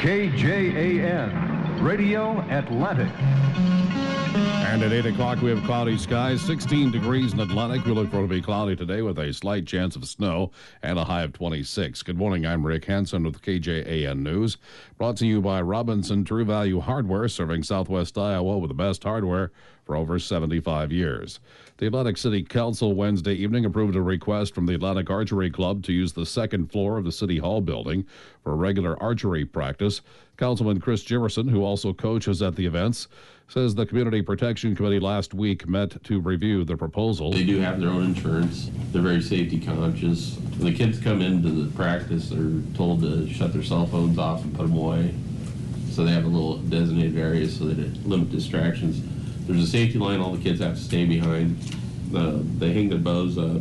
KJAN, Radio Atlantic. And at 8 o'clock, we have cloudy skies, 16 degrees in Atlantic. We look for it to be cloudy today with a slight chance of snow and a high of 26. Good morning, I'm Rick Hansen with KJAN News. Brought to you by Robinson True Value Hardware, serving Southwest Iowa with the best hardware for over 75 years. The Atlantic City Council Wednesday evening approved a request from the Atlantic Archery Club to use the second floor of the City Hall building for regular archery practice. Councilman Chris Jimerson, who also coaches at the events, says the Community Protection Committee last week met to review the proposal. They do have their own insurance. They're very safety conscious. When the kids come into the practice, they're told to shut their cell phones off and put them away. So they have a little designated area so that it limits distractions. There's a safety line all the kids have to stay behind. They hang their bows up.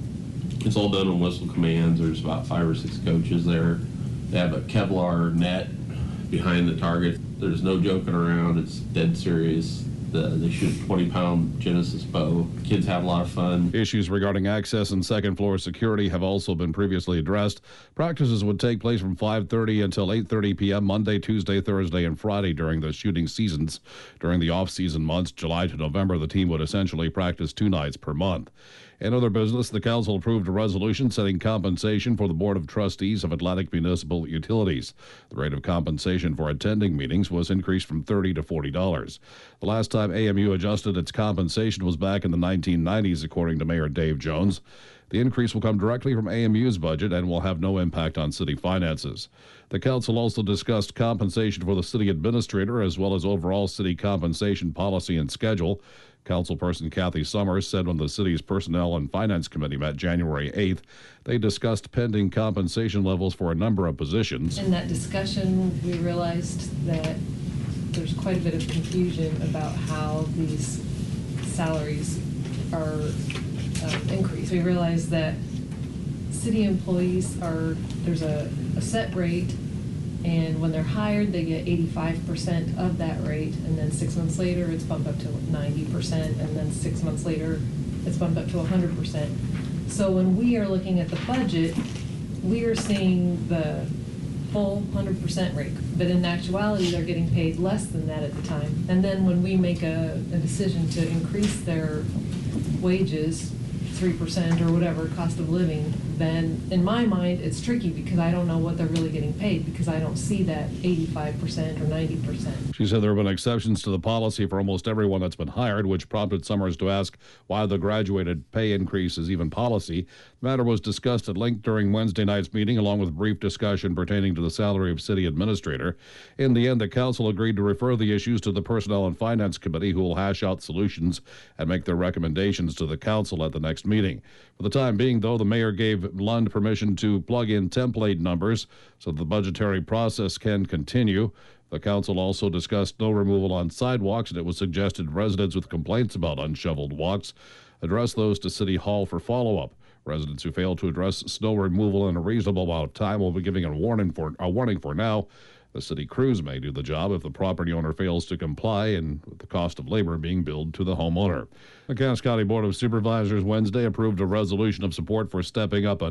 It's all done on whistle commands. There's about 5 or 6 coaches there. They have a Kevlar net behind the target. There's no joking around. It's dead serious. They shoot a 20-pound Genesis bow. Kids have a lot of fun. Issues regarding access and second-floor security have also been previously addressed. Practices would take place from 5:30 until 8:30 p.m. Monday, Tuesday, Thursday, and Friday during the shooting seasons. During the off-season months, July to November, the team would essentially practice 2 nights per month. In other business, the council approved a resolution setting compensation for the Board of Trustees of Atlantic Municipal Utilities. The rate of compensation for attending meetings was increased from $30 to $40. The last time AMU adjusted its compensation was back in the 1990s, according to Mayor Dave Jones. The increase will come directly from AMU's budget and will have no impact on city finances. The council also discussed compensation for the city administrator as well as overall city compensation policy and schedule. Councilperson Kathy Summers said when the city's Personnel and Finance Committee met January 8th, they discussed pending compensation levels for a number of positions. In that discussion, we realized that there's quite a bit of confusion about how these salaries are increased. We realized that city employees there's a set rate, and when they're hired, they get 85% of that rate, and then 6 months later, it's bumped up to 90%, and then 6 months later, it's bumped up to 100%. So when we are looking at the budget, we are seeing the full 100% rate, but in actuality, they're getting paid less than that at the time. And then when we make a decision to increase their wages 3% or whatever cost of living, then in my mind it's tricky because I don't know what they're really getting paid because I don't see that 85% or 90%. She said there have been exceptions to the policy for almost everyone that's been hired, which prompted Summers to ask why the graduated pay increase is even policy. The matter was discussed at length during Wednesday night's meeting, along with brief discussion pertaining to the salary of city administrator. In the end, the council agreed to refer the issues to the Personnel and Finance Committee, who will hash out solutions and make their recommendations to the council at the next meeting. For the time being, though, the mayor gave Lund permission to plug in template numbers so the budgetary process can continue. The council also discussed snow removal on sidewalks, and it was suggested residents with complaints about unshoveled walks address those to City Hall for follow-up. Residents who fail to address snow removal in a reasonable amount of time will be giving a warning for now. The city crews may do the job if the property owner fails to comply, and with the cost of labor being billed to the homeowner. The Cass County Board of Supervisors Wednesday approved a resolution of support for Stepping Up, a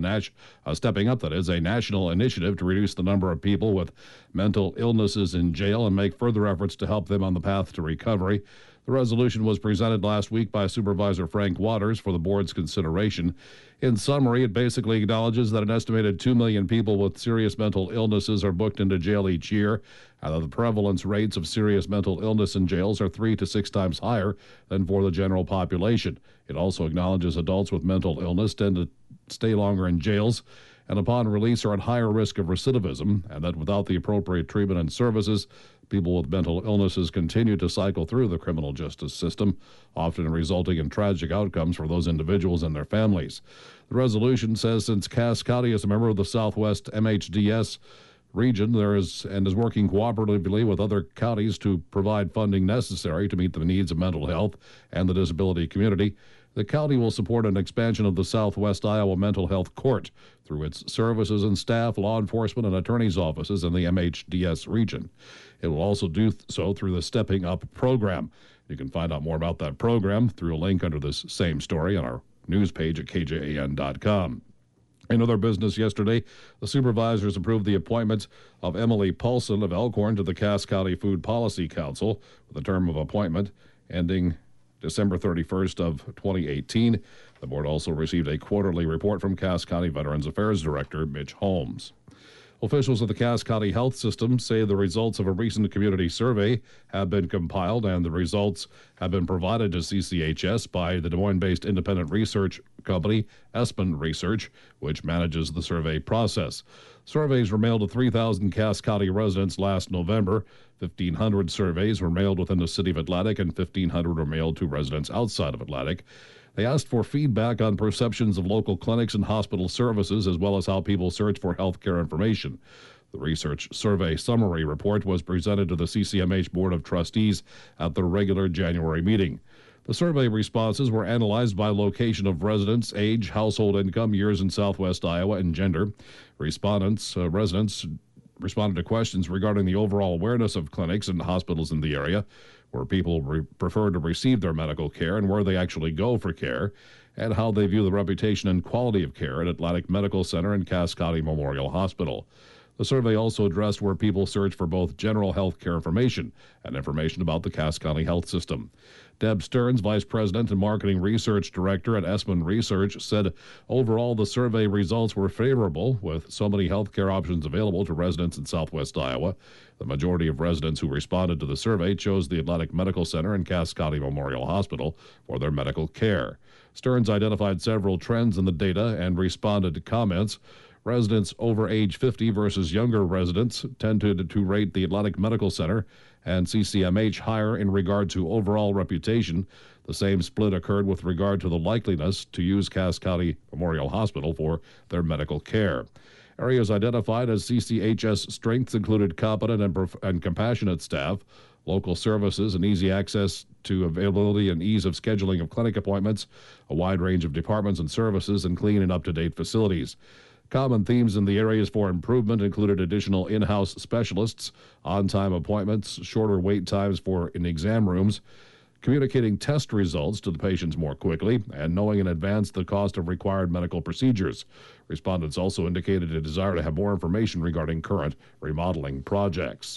national initiative to reduce the number of people with mental illnesses in jail and make further efforts to help them on the path to recovery. The resolution was presented last week by Supervisor Frank Waters for the board's consideration. In summary, it basically acknowledges that an estimated 2 million people with serious mental illnesses are booked into jail each year, and that the prevalence rates of serious mental illness in jails are 3 to 6 times higher than for the general population. It also acknowledges adults with mental illness tend to stay longer in jails and upon release are at higher risk of recidivism, and that without the appropriate treatment and services, people with mental illnesses continue to cycle through the criminal justice system, often resulting in tragic outcomes for those individuals and their families. The resolution says since Cass County is a member of the Southwest MHDS region, there is working cooperatively with other counties to provide funding necessary to meet the needs of mental health and the disability community. The county will support an expansion of the Southwest Iowa Mental Health Court through its services and staff, law enforcement, and attorneys' offices in the MHDS region. It will also do so through the Stepping Up program. You can find out more about that program through a link under this same story on our news page at kjan.com. In other business yesterday, the supervisors approved the appointment of Emily Paulson of Elkhorn to the Cass County Food Policy Council with a term of appointment ending December 31st of 2018. The board also received a quarterly report from Cass County Veterans Affairs Director Mitch Holmes. Officials of the Cass County Health System say the results of a recent community survey have been compiled and the results have been provided to CCHS by the Des Moines-based independent research company Espen Research, which manages the survey process. Surveys were mailed to 3,000 Cass County residents last November. 1,500 surveys were mailed within the city of Atlantic and 1,500 were mailed to residents outside of Atlantic. They asked for feedback on perceptions of local clinics and hospital services, as well as how people search for health care information. The research survey summary report was presented to the CCMH Board of Trustees at the regular January meeting. The survey responses were analyzed by location of residence, age, household income, years in Southwest Iowa, and gender. Residents responded to questions regarding the overall awareness of clinics and hospitals in the area, where people prefer to receive their medical care and where they actually go for care, and how they view the reputation and quality of care at Atlantic Medical Center and Cass County Memorial Hospital. The survey also addressed where people search for both general health care information and information about the Cass County Health System. Deb Stearns, Vice President and Marketing Research Director at Espen Research, said overall the survey results were favorable, with so many health care options available to residents in Southwest Iowa. The majority of residents who responded to the survey chose the Atlantic Medical Center and Cass County Memorial Hospital for their medical care. Stearns identified several trends in the data and responded to comments. Residents over age 50 versus younger residents tended to rate the Atlantic Medical Center and CCMH higher in regard to overall reputation. The same split occurred with regard to the likeliness to use Cass County Memorial Hospital for their medical care. Areas identified as CCHS strengths included competent and compassionate staff, local services, and easy access to availability and ease of scheduling of clinic appointments, a wide range of departments and services, and clean and up-to-date facilities. Common themes in the areas for improvement included additional in-house specialists, on-time appointments, shorter wait times in exam rooms, communicating test results to the patients more quickly, and knowing in advance the cost of required medical procedures. Respondents also indicated a desire to have more information regarding current remodeling projects.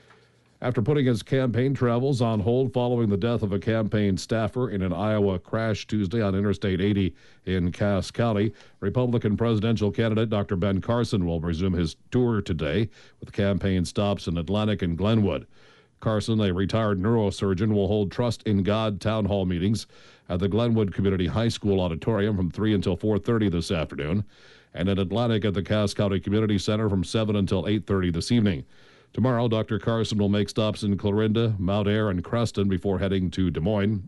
After putting his campaign travels on hold following the death of a campaign staffer in an Iowa crash Tuesday on Interstate 80 in Cass County, Republican presidential candidate Dr. Ben Carson will resume his tour today with campaign stops in Atlantic and Glenwood. Carson, a retired neurosurgeon, will hold Trust in God town hall meetings at the Glenwood Community High School auditorium from 3 until 4:30 this afternoon, and in Atlantic at the Cass County Community Center from 7 until 8:30 this evening. Tomorrow, Dr. Carson will make stops in Clarinda, Mount Ayr, and Creston before heading to Des Moines.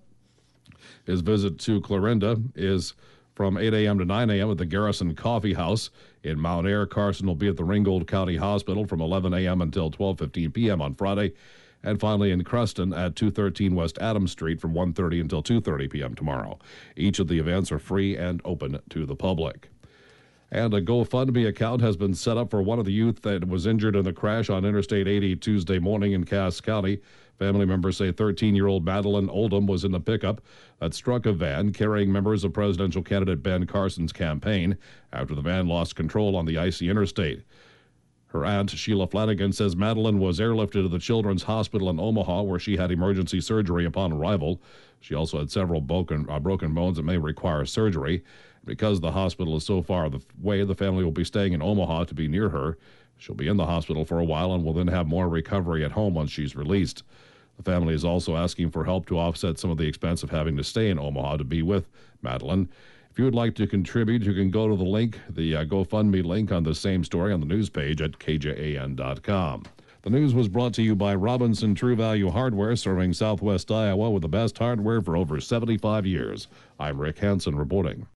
His visit to Clarinda is from 8 a.m. to 9 a.m. at the Garrison Coffee House. In Mount Ayr, Carson will be at the Ringgold County Hospital from 11 a.m. until 12:15 p.m. on Friday. And finally in Creston at 213 West Adams Street from 1:30 until 2:30 p.m. tomorrow. Each of the events are free and open to the public. And a GoFundMe account has been set up for one of the youth that was injured in the crash on Interstate 80 Tuesday morning in Cass County. Family members say 13-year-old Madeline Oldham was in the pickup that struck a van carrying members of presidential candidate Ben Carson's campaign after the van lost control on the icy interstate. Her aunt, Sheila Flanagan, says Madeline was airlifted to the Children's Hospital in Omaha, where she had emergency surgery upon arrival. She also had several broken bones that may require surgery. Because the hospital is so far away, the family will be staying in Omaha to be near her. She'll be in the hospital for a while and will then have more recovery at home once she's released. The family is also asking for help to offset some of the expense of having to stay in Omaha to be with Madeline. If you would like to contribute, you can go to the link, the GoFundMe link on the same story on the news page at kjan.com. The news was brought to you by Robinson True Value Hardware, serving Southwest Iowa with the best hardware for over 75 years. I'm Rick Hansen reporting.